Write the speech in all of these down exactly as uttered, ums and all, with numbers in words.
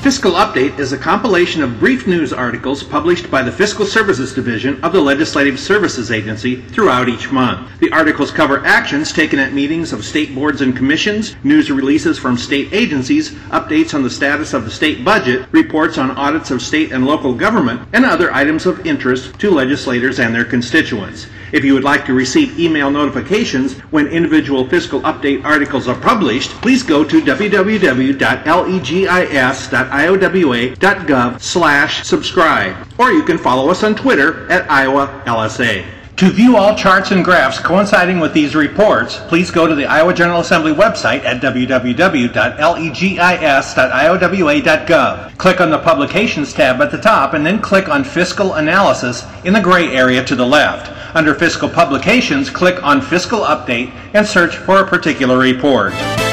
Fiscal Update is a compilation of brief news articles published by the Fiscal Services Division of the Legislative Services Agency throughout each month. The articles cover actions taken at meetings of state boards and commissions, news releases from state agencies, updates on the status of the state budget, reports on audits of state and local government, and other items of interest to legislators and their constituents. If you would like to receive email notifications when individual Fiscal Update articles are published, please go to w w w dot legis dot iowa dot gov slash subscribe, or you can follow us on Twitter at Iowa L S A. To view all charts and graphs coinciding with these reports, please go to the Iowa General Assembly website at w w w dot legis dot iowa dot gov. Click on the Publications tab at the top and then click on Fiscal Analysis in the gray area to the left. Under Fiscal Publications, click on Fiscal Update and search for a particular report.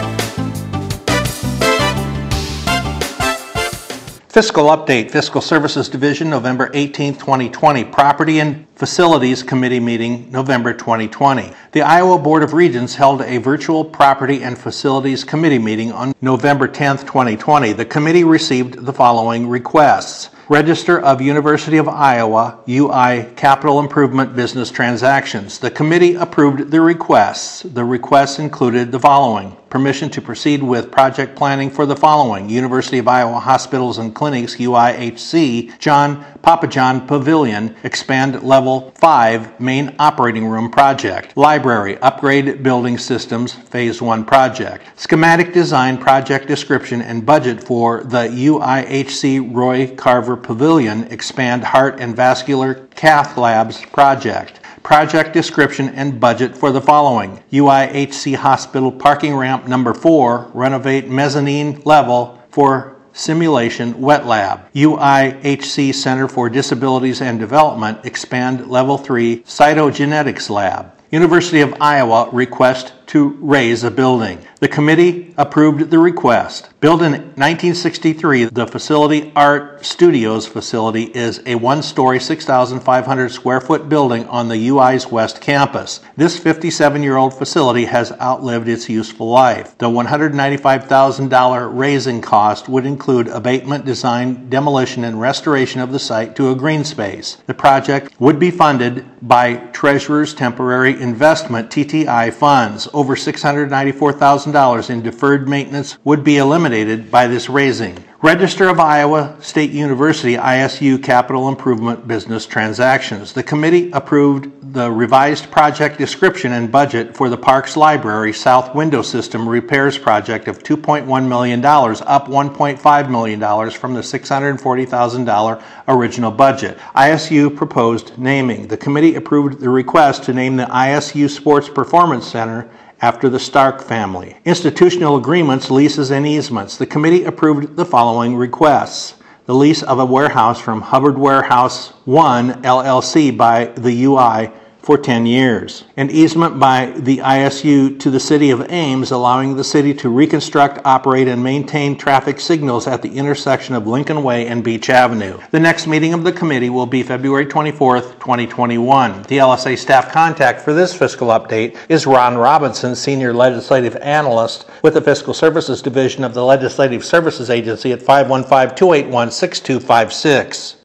Fiscal Update, Fiscal Services Division, November eighteenth, twenty twenty. Property and Facilities Committee meeting, November twenty twenty. The Iowa Board of Regents held a virtual Property and Facilities Committee meeting on November tenth, twenty twenty. The committee received the following requests. Register of University of Iowa, U I Capital Improvement Business Transactions. The committee approved the requests. The requests included the following. Permission to proceed with project planning for the following. University of Iowa Hospitals and Clinics, U I H C, John Papa John Pavilion, expand level five main operating room project. Library, upgrade building systems, phase one project. Schematic design, project description, and budget for the U I H C Roy Carver Pavilion, expand heart and vascular cath labs project. Project description and budget for the following. U I H C Hospital parking ramp number four, renovate mezzanine level for simulation wet lab. U I H C Center for Disabilities and Development, expand level three cytogenetics lab. University of Iowa request to raise a building. The committee approved the request. Built in nineteen sixty-three, the Facility Art Studios facility is a one-story, six thousand five hundred square foot building on the U I's West Campus. This fifty-seven-year-old facility has outlived its useful life. The one hundred ninety-five thousand dollars raising cost would include abatement, design, demolition, and restoration of the site to a green space. The project would be funded by Treasurer's Temporary Investment T T I funds. Over six hundred ninety-four thousand dollars in deferred maintenance would be eliminated by this raising. Register of Iowa State University, I S U Capital Improvement Business Transactions. The committee approved the revised project description and budget for the Parks Library South Window System Repairs Project of two point one million dollars, up one point five million dollars from the six hundred forty thousand dollars original budget. I S U proposed naming. The committee approved the request to name the I S U Sports Performance Center after the Stark family. Institutional agreements, leases, and easements. The committee approved the following requests. The lease of a warehouse from Hubbard Warehouse one, L L C by the U I for ten years. An easement by the I S U to the City of Ames, allowing the city to reconstruct, operate, and maintain traffic signals at the intersection of Lincoln Way and Beach Avenue. The next meeting of the committee will be February twenty-fourth, twenty twenty-one. The L S A staff contact for this fiscal update is Ron Robinson, Senior Legislative Analyst with the Fiscal Services Division of the Legislative Services Agency at five one five, two eight one, six two five six.